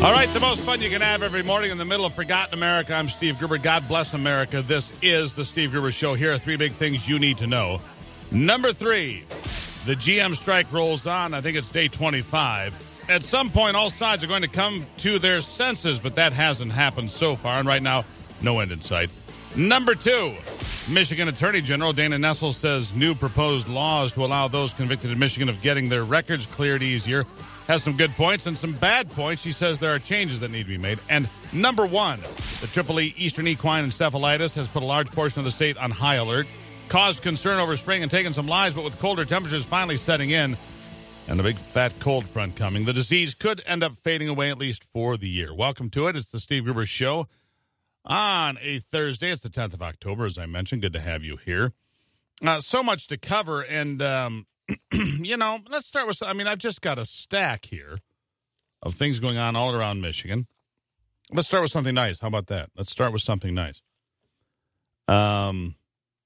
All right, the most fun you can have every morning in the middle of Forgotten America. I'm Steve Gruber. God bless America. This is the Steve Gruber Show. Here are three big things you need to know. Number 3, the GM strike rolls on. I think it's day 25. At some point, all sides are going to come to their senses, but that hasn't happened so far. And right now, no end in sight. Number 2, Michigan Attorney General Dana Nessel says new proposed laws to allow those convicted in Michigan of getting their records cleared easier has some good points and some bad points. She says there are changes that need to be made. And number 1, the EEE Eastern Equine Encephalitis has put a large portion of the state on high alert, caused concern over spring and taken some lives, but with colder temperatures finally setting in and a big fat cold front coming, the disease could end up fading away at least for the year. Welcome to it. It's the Steve Gruber Show on a Thursday. It's the 10th of October, as I mentioned. Good to have you here. So much to cover, and let's start with, I've just got a stack here of things going on all around Michigan. Let's start with something nice. How about that? Let's start with something nice. Fall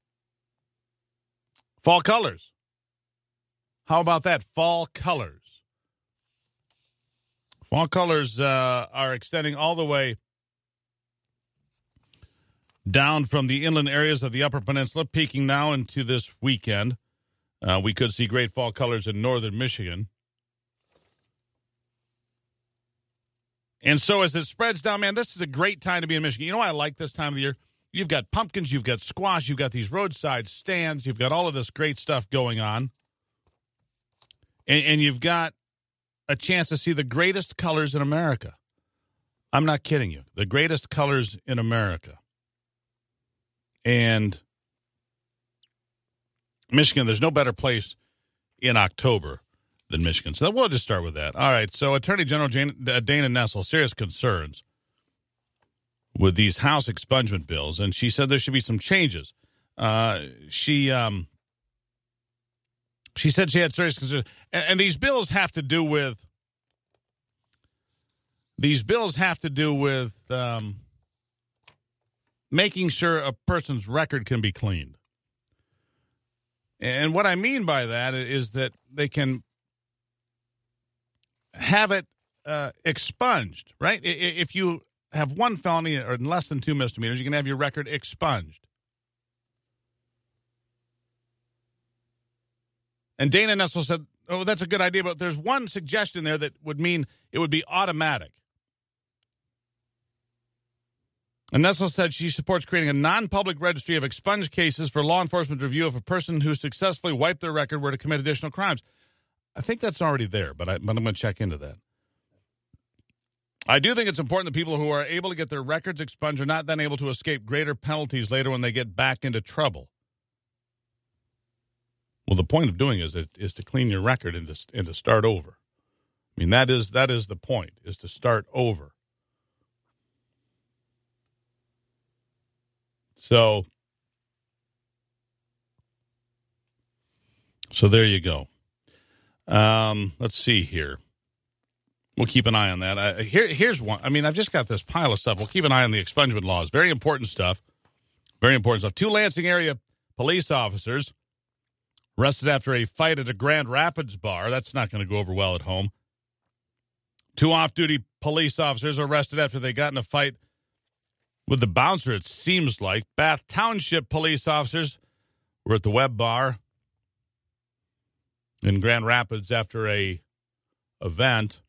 colors. How about that? Fall colors. Fall colors are extending all the way down from the inland areas of the Upper Peninsula, peaking now into this weekend. We could see great fall colors in northern Michigan. And so as it spreads down, man, this is a great time to be in Michigan. You know why I like this time of the year? You've got pumpkins, you've got squash, you've got these roadside stands, you've got all of this great stuff going on. And you've got a chance to see the greatest colors in America. I'm not kidding you. The greatest colors in America. And Michigan, there's no better place in October than Michigan. So we'll just start with that. All right, so Attorney General Dana Nessel, serious concerns with these House expungement bills, and she said there should be some changes. She said she had serious concerns. And these bills have to do with making sure a person's record can be cleaned. And what I mean by that is that they can have it expunged, right? If you have one felony or less than 2 misdemeanors, you can have your record expunged. And Dana Nessel said, oh, that's a good idea, but there's one suggestion there that would mean it would be automatic. And Nessel said she supports creating a non-public registry of expunged cases for law enforcement review if a person who successfully wiped their record were to commit additional crimes. I think that's already there, but I'm going to check into that. I do think it's important that people who are able to get their records expunged are not then able to escape greater penalties later when they get back into trouble. Well, the point of doing is to clean your record and to start over. I mean, that is the point, is to start over. So there you go. Let's see here. We'll keep an eye on that. Here's one. I mean, I've just got this pile of stuff. We'll keep an eye on the expungement laws. Very important stuff. Very important stuff. 2 Lansing area police officers arrested after a fight at a Grand Rapids bar. That's not going to go over well at home. 2 off-duty police officers arrested after they got in a fight with the bouncer, it seems like. Bath Township police officers were at the Webb Bar in Grand Rapids after a event,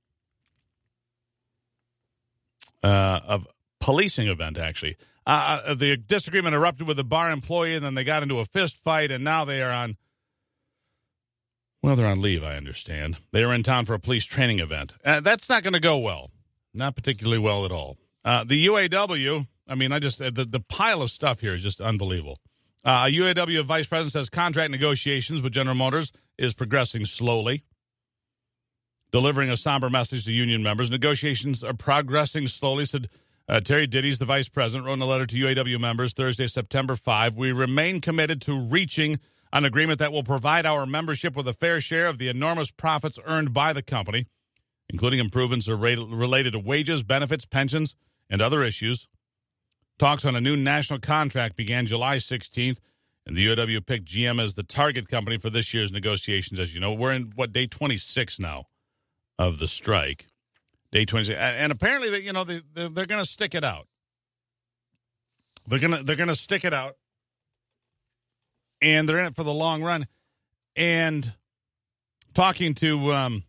a policing event, actually. The disagreement erupted with the bar employee, and then they got into a fist fight, and now they are on, well, they're on leave, I understand. They were in town for a police training event. That's not going to go well. Not particularly well at all. The UAW... I mean, the pile of stuff here is just unbelievable. UAW vice president says contract negotiations with General Motors is progressing slowly, delivering a somber message to union members. Negotiations are progressing slowly, said Terry Diddies, the vice president, wrote in a letter to UAW members Thursday, September 5. We remain committed to reaching an agreement that will provide our membership with a fair share of the enormous profits earned by the company, including improvements related to wages, benefits, pensions, and other issues. Talks on a new national contract began July 16th, and the UAW picked GM as the target company for this year's negotiations. As you know, we're in, day 26 now of the strike. Day 26. And apparently, they're going to stick it out. They're gonna stick it out, and they're in it for the long run. And talking to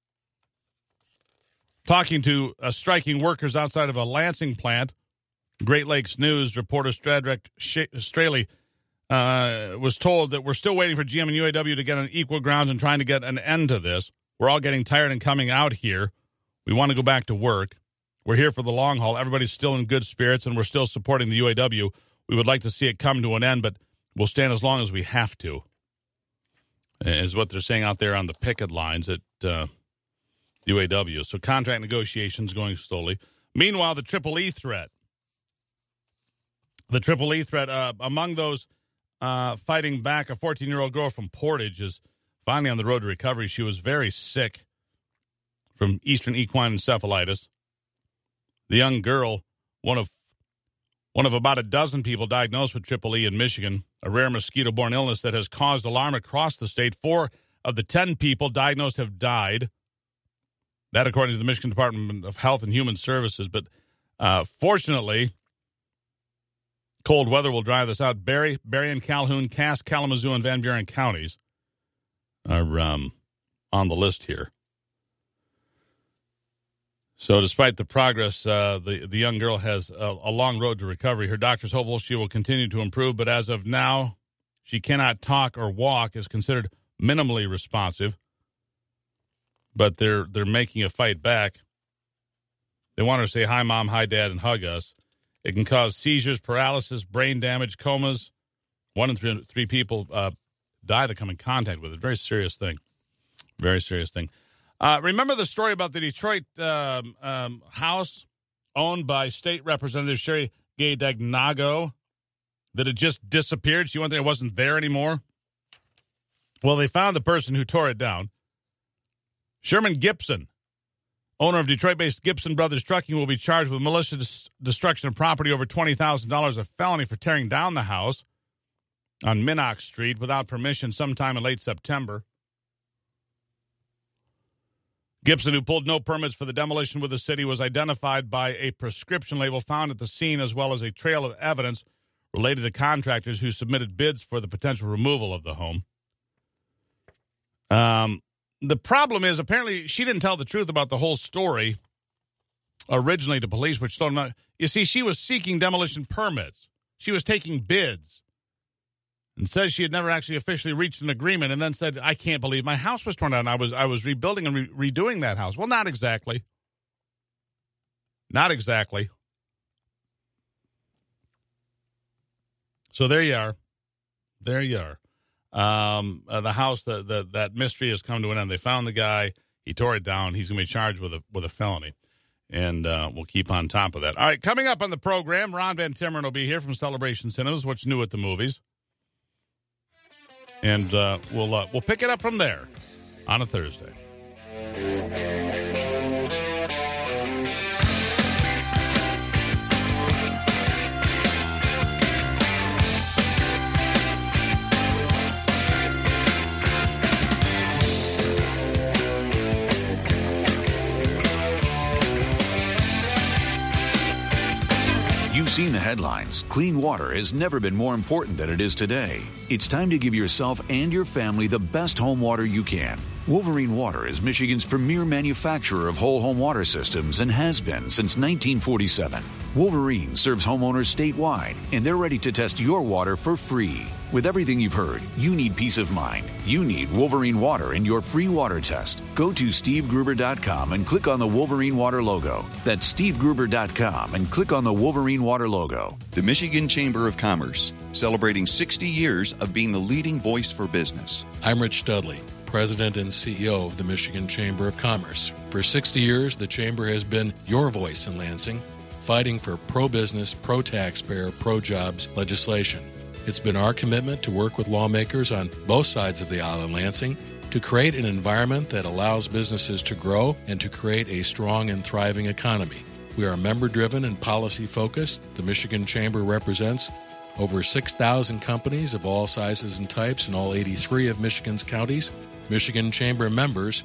striking workers outside of a Lansing plant, Great Lakes News reporter Stradrick Straley was told that we're still waiting for GM and UAW to get on equal grounds and trying to get an end to this. We're all getting tired and coming out here. We want to go back to work. We're here for the long haul. Everybody's still in good spirits, and we're still supporting the UAW. We would like to see it come to an end, but we'll stand as long as we have to, is what they're saying out there on the picket lines at UAW. So contract negotiations going slowly. Meanwhile, the Triple E threat. The Triple E threat, among those fighting back, a 14-year-old girl from Portage is finally on the road to recovery. She was very sick from Eastern equine encephalitis. The young girl, one of about a dozen people diagnosed with Triple E in Michigan, a rare mosquito-borne illness that has caused alarm across the state. 4 of the 10 people diagnosed have died. That according to the Michigan Department of Health and Human Services. But fortunately, cold weather will drive this out. Berrien, Calhoun, Cass, Kalamazoo, and Van Buren counties are on the list here. So despite the progress, the young girl has a long road to recovery. Her doctor's hopeful she will continue to improve, but as of now, she cannot talk or walk, is considered minimally responsive. But they're making a fight back. They want her to say, "Hi, Mom, hi, Dad," and hug us. It can cause seizures, paralysis, brain damage, comas. 1 in 3 people die that come in contact with it. Very serious thing. Very serious thing. Remember the story about the Detroit house owned by State Representative Sherry Gay Dagnago that had just disappeared? She went there and wasn't there anymore. Well, they found the person who tore it down. Sherman Gibson, owner of Detroit-based Gibson Brothers Trucking, will be charged with malicious destruction of property over $20,000, a felony for tearing down the house on Minnock Street without permission sometime in late September. Gibson, who pulled no permits for the demolition with the city, was identified by a prescription label found at the scene, as well as a trail of evidence related to contractors who submitted bids for the potential removal of the home. The problem is, apparently, she didn't tell the truth about the whole story originally to police, which told them, you see, she was seeking demolition permits. She was taking bids and says she had never actually officially reached an agreement, and then said, "I can't believe my house was torn down. I was rebuilding and redoing that house." Well, not exactly. Not exactly. So there you are. There you are. The house, that mystery has come to an end. They found the guy. He tore it down. He's going to be charged with a felony. And we'll keep on top of that. All right, coming up on the program, Ron Van Timmeren will be here from Celebration Cinemas, what's new at the movies. And we'll pick it up from there on a Thursday. You've seen the headlines. Clean water has never been more important than it is today. It's time to give yourself and your family the best home water you can. Wolverine Water is Michigan's premier manufacturer of whole home water systems and has been since 1947. Wolverine serves homeowners statewide, and they're ready to test your water for free. With everything you've heard, you need peace of mind. You need Wolverine Water in your free water test. Go to SteveGruber.com and click on the Wolverine Water logo. That's SteveGruber.com and click on the Wolverine Water logo. The Michigan Chamber of Commerce, celebrating 60 years of being the leading voice for business. I'm Rich Dudley, President and CEO of the Michigan Chamber of Commerce. For 60 years, the Chamber has been your voice in Lansing, fighting for pro-business, pro-taxpayer, pro-jobs legislation. It's been our commitment to work with lawmakers on both sides of the aisle in Lansing to create an environment that allows businesses to grow and to create a strong and thriving economy. We are member-driven and policy-focused. The Michigan Chamber represents over 6,000 companies of all sizes and types in all 83 of Michigan's counties. Michigan Chamber members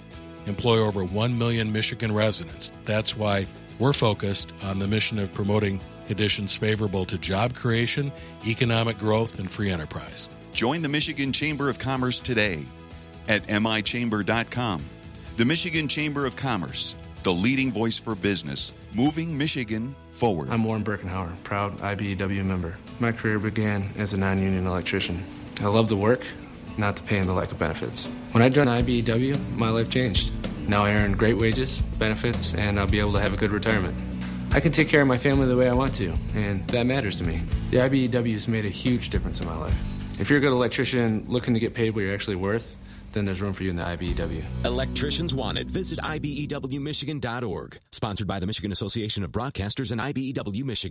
employ over 1 million Michigan residents. That's why we're focused on the mission of promoting conditions favorable to job creation, economic growth, and free enterprise. Join the Michigan Chamber of Commerce today at michamber.com. The Michigan Chamber of Commerce, the leading voice for business, moving Michigan forward. I'm Warren Birkenhauer, proud IBEW member. My career began as a non-union electrician. I love the work, not the pay and the lack of benefits. When I joined IBEW, my life changed. Now I earn great wages, benefits, and I'll be able to have a good retirement. I can take care of my family the way I want to, and that matters to me. The IBEW has made a huge difference in my life. If you're a good electrician looking to get paid what you're actually worth, then there's room for you in the IBEW. Electricians Wanted. Visit IBEWMichigan.org. Sponsored by the Michigan Association of Broadcasters and IBEW Michigan.